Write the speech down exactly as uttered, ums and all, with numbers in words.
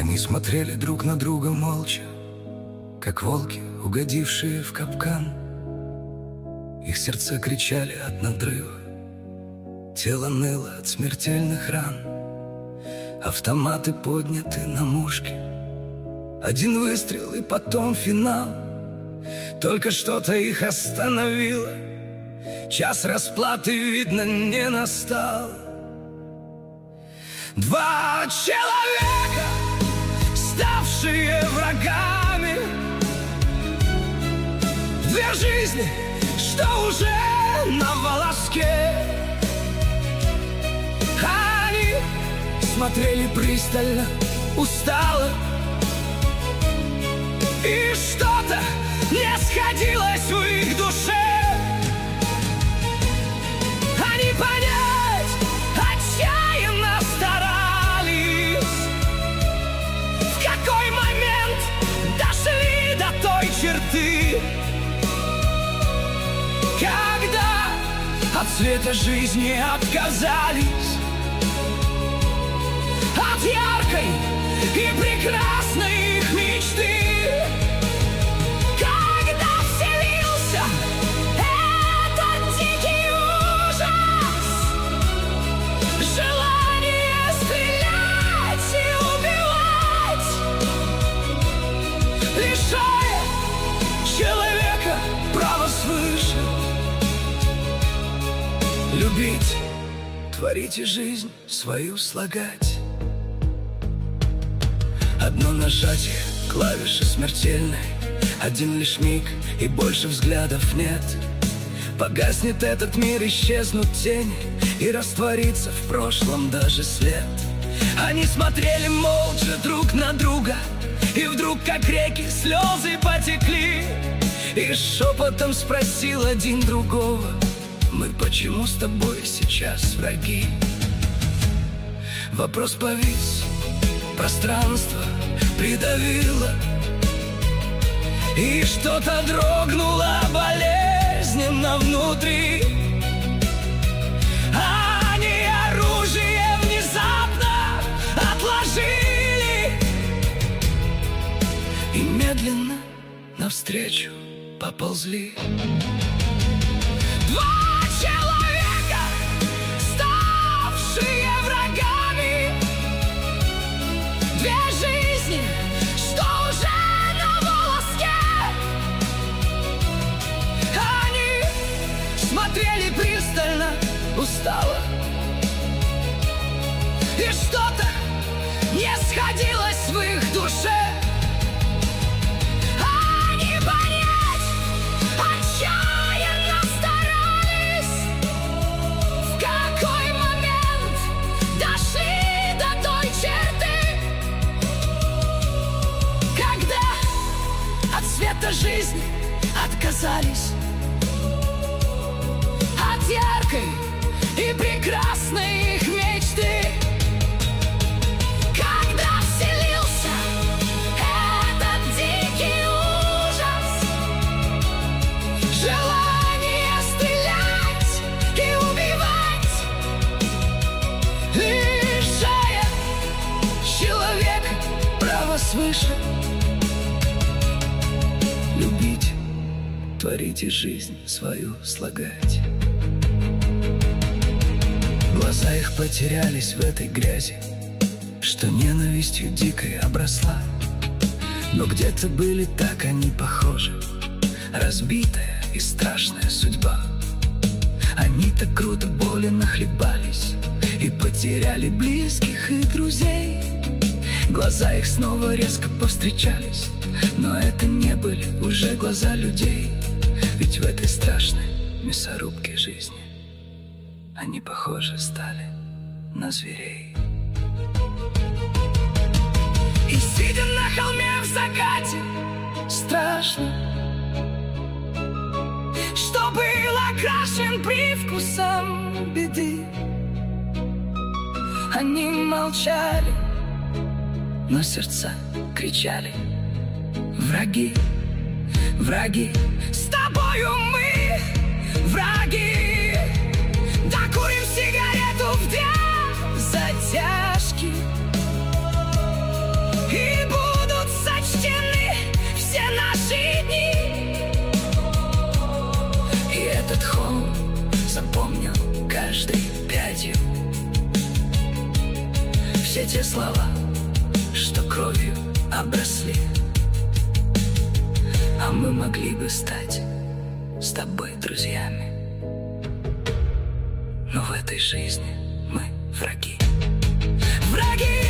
Они смотрели друг на друга молча, как волки, угодившие в капкан. Их сердца кричали от надрыва, тело ныло от смертельных ран. Автоматы подняты на мушки, один выстрел и потом финал. Только что-то их остановило, час расплаты, видно, не настал. Два человека, ставшие врагами, две жизни, что уже на волоске. Они смотрели пристально, устало, и что-то не сходилось в их душе. Они понять отчаянно старались, в какой момент дошли до той черты, когда от света жизни отказались, от яркой и прекрасной их мечты. Когда вселился этот дикий ужас, желание стрелять и убивать, лишая человека права свыше любить, творить и жизнь свою слагать. Одно нажатие клавиши смертельной, один лишь миг и больше взглядов нет. Погаснет этот мир, исчезнут тени, и растворится в прошлом даже след. Они смотрели молча друг на друга, и вдруг, как реки, слезы потекли. И шепотом спросил один другого: мы почему с тобой сейчас враги? Вопрос повис, пространство придавило, и что-то дрогнуло болезненно внутри. Они оружие внезапно отложили и медленно навстречу поползли. Два человека, ставшие врагами, две жизни, что уже на волоске. Они смотрели пристально, устало, и что-то не сходилось в их душе. Они понять отчаянно старались, в какой момент дошли до той черты, когда от света жизни отказались, от яркой и прекрасной их мечты. Когда вселился этот дикий ужас, желание стрелять и убивать, лишая человека права свыше любить, творить и жизнь свою слагать. Глаза их потерялись в этой грязи, что ненавистью дикой обросла. Но где-то были так они похожи, разбитая и страшная судьба. Они так круто боли нахлебались и потеряли близких и друзей. Глаза их снова резко повстречались, но это не были уже глаза людей. Ведь в этой страшной мясорубке жизни они похожи стали на зверей. И сидя на холме в закате, страшно, что был окрашен привкусом беды. Они молчали, но сердца кричали: враги, враги, с тобою мы враги. Докурим сигарету в две затяжки, и те слова, что кровью обросли. А мы могли бы стать с тобой друзьями, но в этой жизни мы враги. Враги!